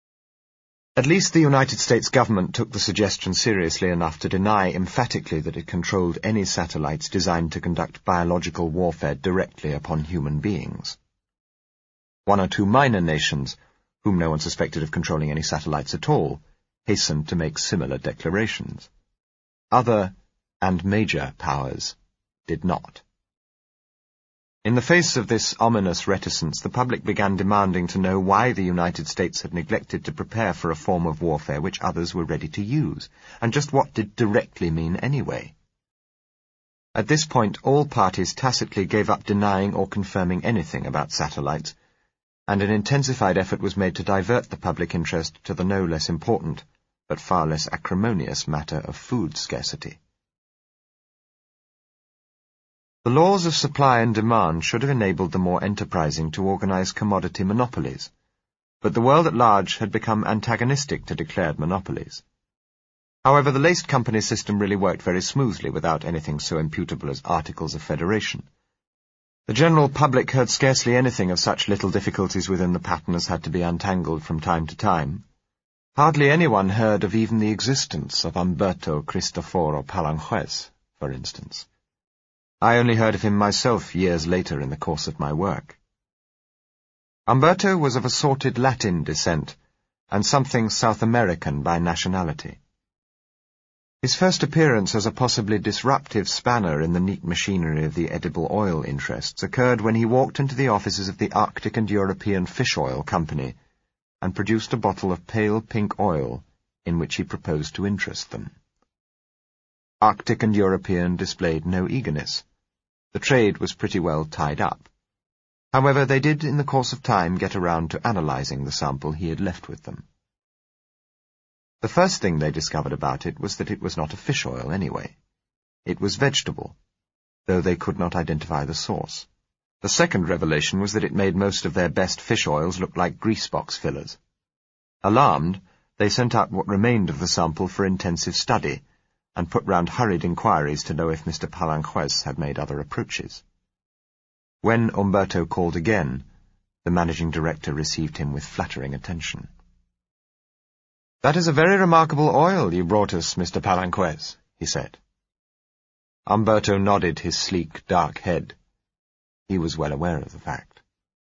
At least the United States government took the suggestion seriously enough to deny emphatically that it controlled any satellites designed to conduct biological warfare directly upon human beings. One or two minor nations, whom no one suspected of controlling any satellites at all, hastened to make similar declarations. Other and major powers did not. In the face of this ominous reticence, the public began demanding to know why the United States had neglected to prepare for a form of warfare which others were ready to use, and just what did directly mean anyway. At this point, all parties tacitly gave up denying or confirming anything about satellites, and an intensified effort was made to divert the public interest to the no less important, but far less acrimonious matter of food scarcity. The laws of supply and demand should have enabled the more enterprising to organize commodity monopolies, but the world at large had become antagonistic to declared monopolies. However, the laced company system really worked very smoothly without anything so imputable as articles of federation. The general public heard scarcely anything of such little difficulties within the pattern as had to be untangled from time to time. Hardly anyone heard of even the existence of Umberto Cristoforo Palanjuez, for instance. I only heard of him myself years later in the course of my work. Umberto was of assorted Latin descent, and something South American by nationality. His first appearance as a possibly disruptive spanner in the neat machinery of the edible oil interests occurred when he walked into the offices of the Arctic and European Fish Oil Company and produced a bottle of pale pink oil in which he proposed to interest them. Arctic and European displayed no eagerness. The trade was pretty well tied up. However, they did in the course of time get around to analyzing the sample he had left with them. The first thing they discovered about it was that it was not a fish oil anyway. It was vegetable, though they could not identify the source. The second revelation was that it made most of their best fish oils look like greasebox fillers. Alarmed, they sent out what remained of the sample for intensive study, and put round hurried inquiries to know if Mister Palanquez had made other approaches. When Umberto called again, the managing director received him with flattering attention. "That is a very remarkable oil you brought us, Mister Palanquez," he said. Umberto nodded his sleek, dark head. He was well aware of the fact.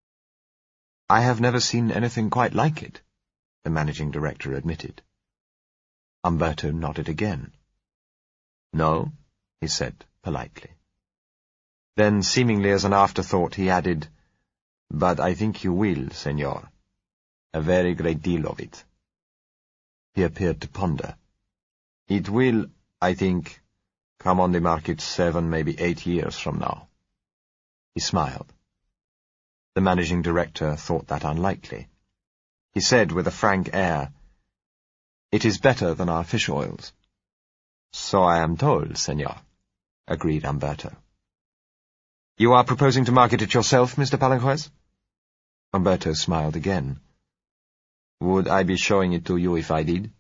"I have never seen anything quite like it," the managing director admitted. Umberto nodded again. "No?" he said politely. Then, seemingly as an afterthought, he added, "But I think you will, senor. A very great deal of it." He appeared to ponder. "It will, I think, come on the market seven, maybe eight years from now." He smiled. The managing director thought that unlikely. He said with a frank air, "It is better than our fish oils." "So I am told, senor," agreed Umberto. "You are proposing to market it yourself, Mister Palanquez?" Umberto smiled again. "Would I be showing it to you if I did?"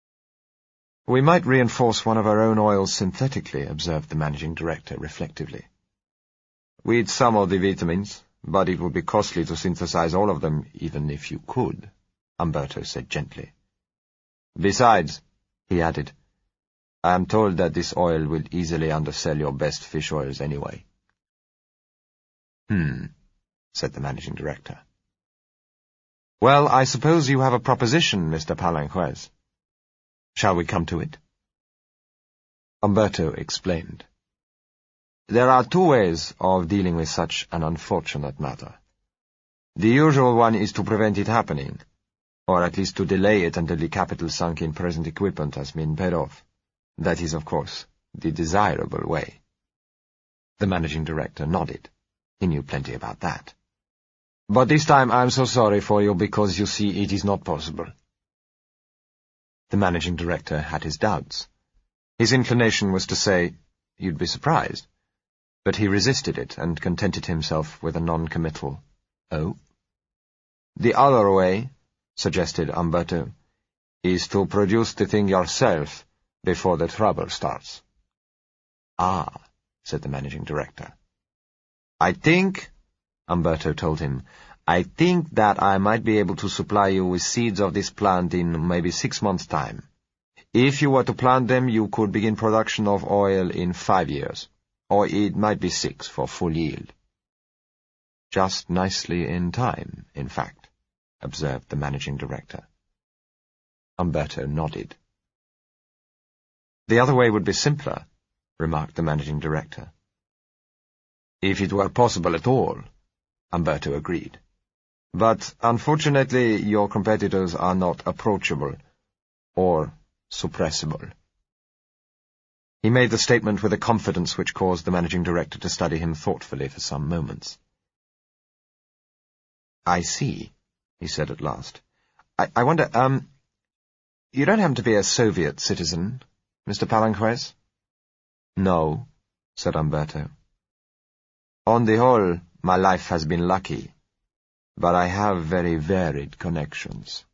"We might reinforce one of our own oils synthetically," observed the managing director reflectively. "With some of the vitamins, but it would be costly to synthesize all of them, even if you could," Umberto said gently. "Besides," he added, "I am told that this oil will easily undersell your best fish oils anyway." "Hmm," said the managing director. "Well, I suppose you have a proposition, Mister Palanquez. Shall we come to it?" Umberto explained. "There are two ways of dealing with such an unfortunate matter. The usual one is to prevent it happening, or at least to delay it until the capital sunk in present equipment has been paid off. That is, of course, the desirable way." The managing director nodded. He knew plenty about that. "But this time I am so sorry for you because, you see, it is not possible." The managing director had his doubts. His inclination was to say, "You'd be surprised," but he resisted it and contented himself with a non-committal, "Oh?" "The other way," suggested Umberto, "is to produce the thing yourself before the trouble starts." "Ah," said the managing director. "I think," Umberto told him, "I think that I might be able to supply you with seeds of this plant in maybe six months' time. If you were to plant them, you could begin production of oil in five years, or it might be six for full yield." "Just nicely in time, in fact," observed the managing director. Umberto nodded. "The other way would be simpler," remarked the managing director. "If it were possible at all," Umberto agreed. "But, unfortunately, your competitors are not approachable, or suppressible." He made the statement with a confidence which caused the managing director to study him thoughtfully for some moments. "I see," he said at last. I, I wonder, um, you don't happen to be a Soviet citizen, Mister Palanquez?" "No," said Umberto. "On the whole, my life has been lucky, but I have very varied connections."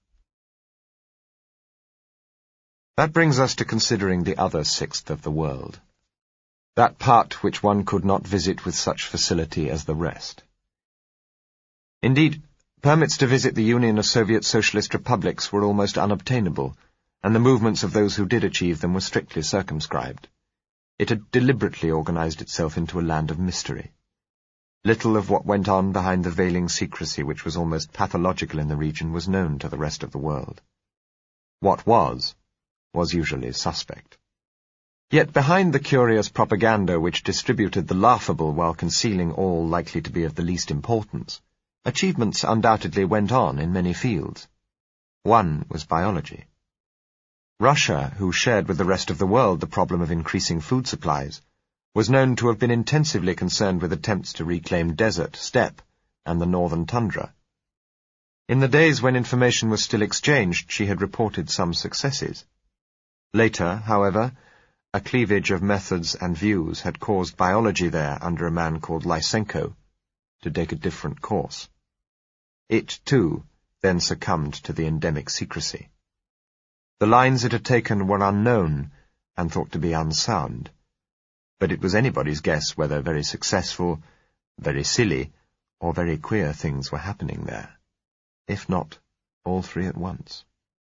That brings us to considering the other sixth of the world, that part which one could not visit with such facility as the rest. Indeed, permits to visit the Union of Soviet Socialist Republics were almost unobtainable, and the movements of those who did achieve them were strictly circumscribed. It had deliberately organized itself into a land of mystery. Little of what went on behind the veiling secrecy which was almost pathological in the region was known to the rest of the world. What was, was usually suspect. Yet behind the curious propaganda which distributed the laughable while concealing all likely to be of the least importance, achievements undoubtedly went on in many fields. One was biology. Russia, who shared with the rest of the world the problem of increasing food supplies, was known to have been intensively concerned with attempts to reclaim desert, steppe, and the northern tundra. In the days when information was still exchanged, she had reported some successes. Later, however, a cleavage of methods and views had caused biology there under a man called Lysenko, to take a different course. It, too, then succumbed to the endemic secrecy. The lines it had taken were unknown and thought to be unsound, but it was anybody's guess whether very successful, very silly, or very queer things were happening there, if not all three at once.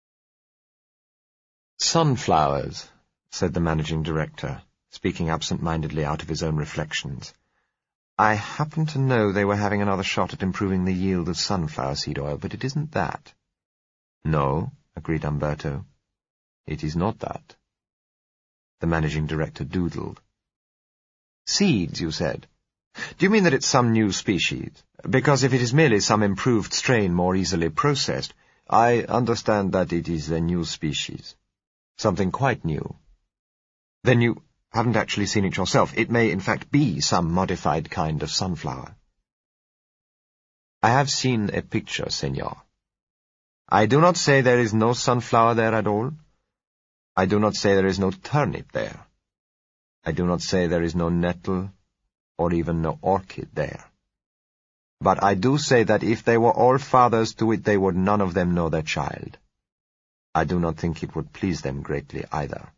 "Sunflowers," said the managing director, speaking absent-mindedly out of his own reflections. "I happen to know they were having another shot at improving the yield of sunflower seed oil, but it isn't that." "No," agreed Umberto. "It is not that." The managing director doodled. "Seeds, you said. Do you mean that it's some new species? Because if it is merely some improved strain more easily processed, I understand that it is a new species. Something quite new. Then you haven't actually seen it yourself. It may, in fact, be some modified kind of sunflower." "I have seen a picture, senor. I do not say there is no sunflower there at all. I do not say there is no turnip there. I do not say there is no nettle, or even no orchid there. But I do say that if they were all fathers to it, they would none of them know their child. I do not think it would please them greatly either."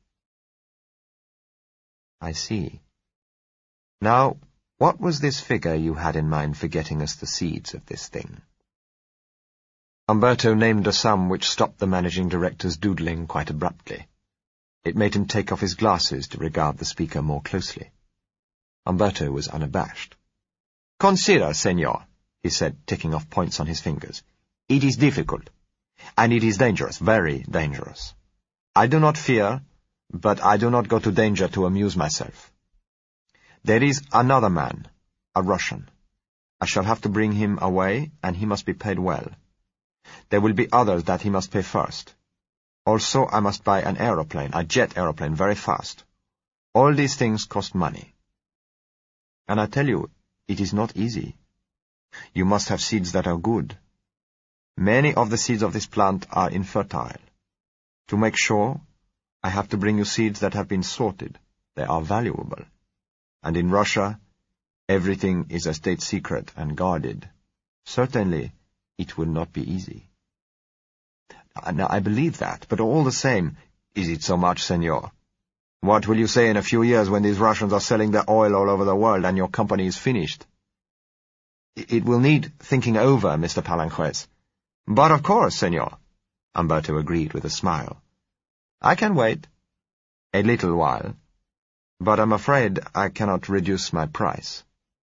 "I see. Now, what was this figure you had in mind for getting us the seeds of this thing?" Umberto named a sum which stopped the managing director's doodling quite abruptly. It made him take off his glasses to regard the speaker more closely. Umberto was unabashed. "Consider, senor," he said, ticking off points on his fingers. "It is difficult, and it is dangerous, very dangerous. I do not fear, but I do not go to danger to amuse myself. There is another man, a Russian. I shall have to bring him away, and he must be paid well. There will be others that he must pay first. Also, I must buy an aeroplane, a jet aeroplane, very fast. All these things cost money. And I tell you, it is not easy. You must have seeds that are good. Many of the seeds of this plant are infertile. To make sure, I have to bring you seeds that have been sorted. They are valuable. And in Russia, everything is a state secret and guarded. Certainly, it will not be easy." "Now, I believe that, but all the same—" "Is it so much, senor? What will you say in a few years when these Russians are selling their oil all over the world and your company is finished?" "It will need thinking over, Mister Palanquez." "But of course, senor," Umberto agreed with a smile. "I can wait. A little while. But I'm afraid I cannot reduce my price."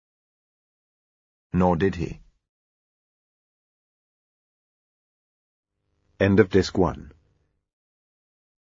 Nor did he. End of Disc one.